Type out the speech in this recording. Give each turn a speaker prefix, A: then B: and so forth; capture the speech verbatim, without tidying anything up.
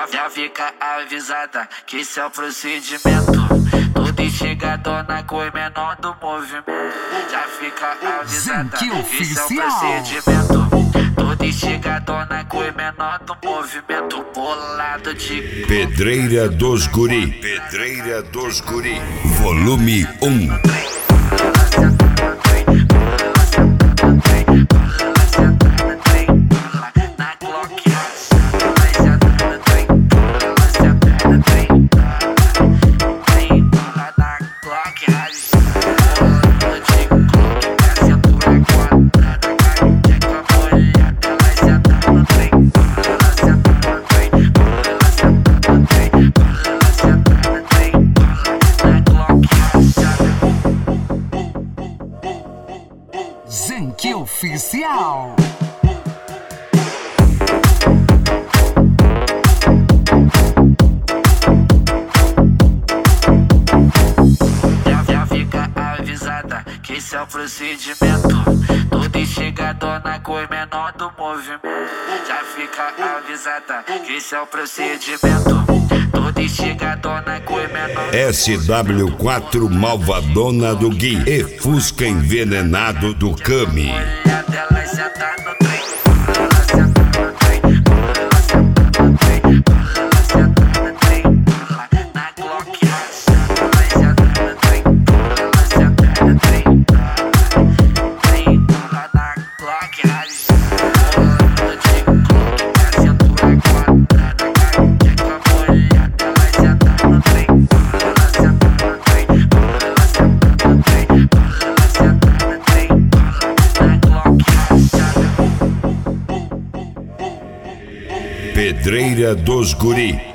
A: Já, já fica avisada que esse é o procedimento. Todo instigador com o menor do movimento. Já fica avisada que esse é o procedimento. Todo instigador com o menor do movimento. Bolado de
B: Pedreira dos Guri. Pedreira dos Guri. Volume um.
C: Zenque Oficial.
A: Já, já fica avisada que esse é o procedimento. Todo instigador com o menor do movimento. Já fica avisada que esse é o procedimento. Todo instigador com o menor.
B: S W quatro Malvadona do Gui e Fusca envenenado do Cami. Pedreira dos Guri.